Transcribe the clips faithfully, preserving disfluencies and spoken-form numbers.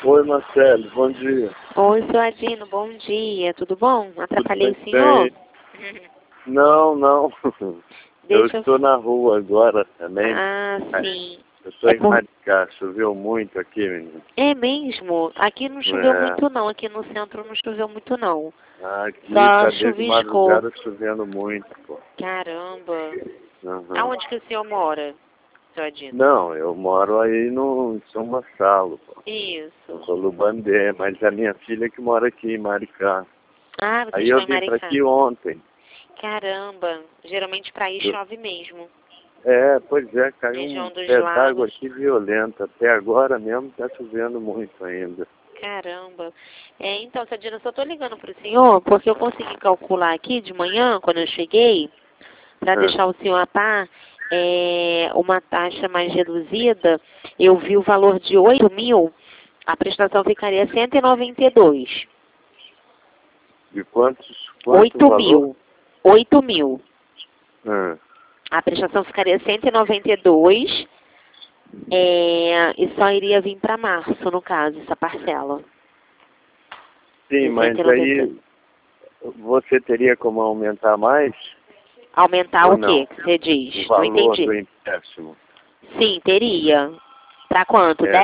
Oi, Marcelo, bom dia. Oi, seu Adino, bom dia, tudo bom? Atrapalhei Tudo o senhor? bem? Não, não. Eu Deixa eu... estou na rua agora também. Ah, sim. Eu estou É, em por... Maricá, choveu muito aqui, menino. é mesmo? Aqui não choveu É. muito não, aqui no centro não choveu muito não. Aqui Só tá desde chuviscou. madrugada chovendo muito, pô. Caramba. Uhum. Aonde que o senhor mora, seu Adino? Não, eu moro aí no em São Gonçalo, pô. Isso. Eu sou Lubandê, mas a minha filha que mora aqui em Maricá. Ah, vocês Aí estão eu em vim pra Maricá. aqui ontem. Caramba, geralmente pra aí Eu... chove mesmo. É, pois é, caiu Região um dos pé d'água lagos. aqui violento. Até agora mesmo está chovendo muito ainda. Caramba. É, então, seu Adino, eu só tô ligando pro senhor porque eu consegui calcular aqui de manhã, quando eu cheguei, para Ah, deixar o senhor a par, é, uma taxa mais reduzida, eu vi o valor de oito mil, a prestação ficaria cento e noventa e dois. de quantos, quanto oito valor? mil. oito mil. Ah, A prestação ficaria cento e noventa e dois, é, e só iria vir para março, no caso, essa parcela. sim, De mas cento e noventa. aí você teria como aumentar mais Aumentar ou o quê não? que você O diz? Não valor entendi. do empréstimo. Sim, teria. Para quanto? É. dez?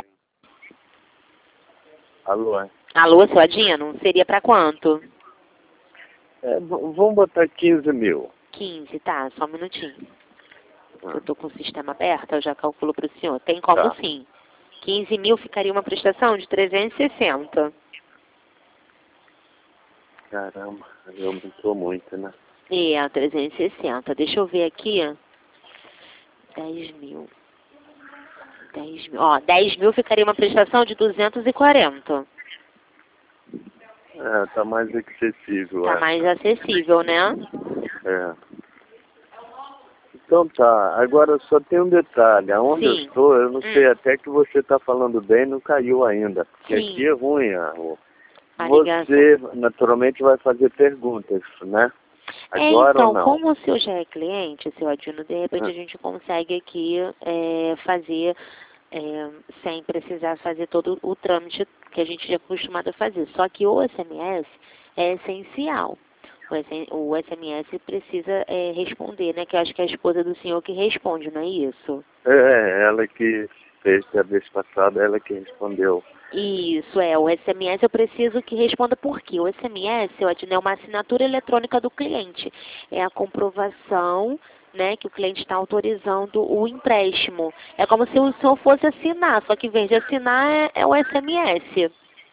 Alô? É, Alô, seu Adino? Seria para quanto? É, v- vamos botar quinze mil. quinze, tá, só um minutinho. Ah, Eu tô com o sistema aberto, eu já calculo para o senhor. Tem como tá. sim. quinze mil ficaria uma prestação de trezentos e sessenta. Caramba, aumentou muito, né? É, trezentos e sessenta. Deixa eu ver aqui. dez mil. dez mil. Ó, dez mil ficaria uma prestação de duzentos e quarenta. É, tá mais acessível Tá essa. mais acessível, né? É. Então tá, agora só tem um detalhe, aonde eu Sim. estou, eu não Hum. sei até que você está falando bem, não caiu ainda, porque Sim. aqui é ruim a rua. A ligação. Você naturalmente vai fazer perguntas, né? É, Agora ou então, não? como o senhor já é cliente, seu Adino, de repente Ah, a gente consegue aqui é, fazer, é, sem precisar fazer todo o trâmite que a gente já é acostumado a fazer. Só que o S M S é essencial. O, S- o S M S precisa é, responder, né? Que eu acho que é a esposa do senhor que responde, não é isso? É, ela que fez a vez passada, ela que respondeu. Isso, é. O S M S eu preciso que responda por quê. O S M S, eu Adino, é uma assinatura eletrônica do cliente. É a comprovação, né, que o cliente está autorizando o empréstimo. É como se o senhor fosse assinar, só que em vez de assinar é, é o S M S.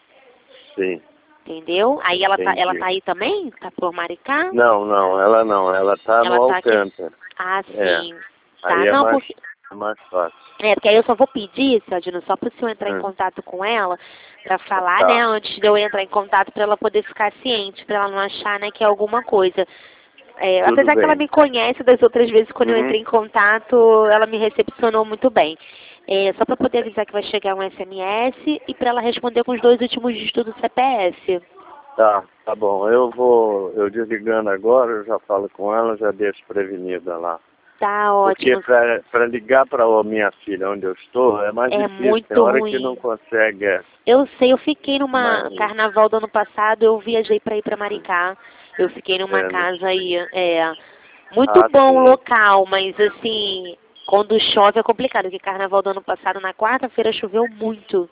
Sim, Entendeu? Aí ela tá, ela entendi. tá aí também? Tá por Maricá? Não, não, ela não, ela está no Ela tá aqui. Alcântara. Ah, É, sim. Tá, aí é não, mais, porque... é mais fácil. É, porque aí eu só vou pedir, seu Adino, só para o senhor entrar em Hum, contato com ela, para falar, né, tá, antes de eu entrar em contato, para ela poder ficar ciente, para ela não achar, né, que é alguma coisa. É, tudo apesar que ela bem. me conhece das outras vezes, quando eu Uhum. entrei em contato, ela me recepcionou muito bem. É, só para poder avisar que vai chegar um S M S e para ela responder com os dois últimos dígitos do C P F. Tá, tá bom. Eu vou, eu desligando agora, eu já falo com ela, já deixo prevenida lá. Tá Porque ótimo. para ligar para a minha filha onde eu estou é mais É difícil. Tem muito hora que não ruim. consegue. É, Eu sei, eu fiquei numa mas, carnaval do ano passado, eu viajei para ir para Maricá. Eu fiquei numa é, né? casa aí, é, muito Ah, bom o sim. local, mas assim, quando chove é complicado, porque carnaval do ano passado, na quarta-feira, choveu muito.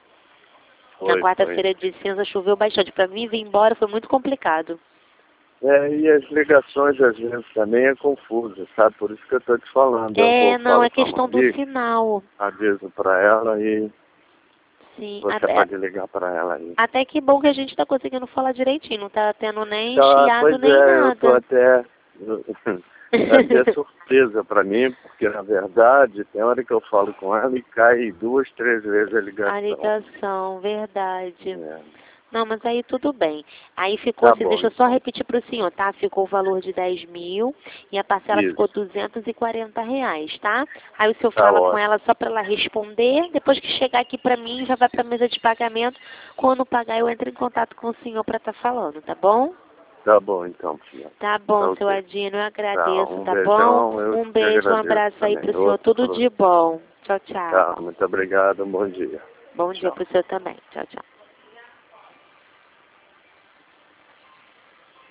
Na Foi, foi. quarta-feira de cinza choveu bastante. Para mim vir embora foi muito complicado. É, e as ligações às vezes também é confuso, sabe? Por isso que eu estou te falando. Eu vou É, não, falo é com a questão do Monique, sinal. aviso para ela e Sim, você até, pode ligar para ela aí. até que bom que a gente está conseguindo falar direitinho, não tá tendo nem Tá, chiado pois nem é, eu estou nada. até. É até surpresa para mim, porque na verdade tem hora que eu falo com ela e cai duas, três vezes a A ligação. ligação, verdade. É. Não, mas aí tudo bem. Aí ficou Tá assim, bom, deixa eu só então. repetir para o senhor, tá? Ficou o valor de dez mil e a parcela ficou Isso, duzentos e quarenta reais, tá? Aí o senhor tá fala com ótimo. ela só para ela responder, depois que chegar aqui para mim, já vai para a mesa de pagamento. Quando pagar, eu entro em contato com o senhor para estar falando, tá bom? Tá bom, então, filha. Tá Tá bom, seu ok. Adino, eu Tá, agradeço, um tá bom? beijão, eu Um te beijo, um agradeço abraço aí também. pro senhor, tudo Outro. de bom. Tchau, tchau. Tá, muito obrigado, um bom dia. Bom dia Tchau. pro senhor também. Tchau, tchau.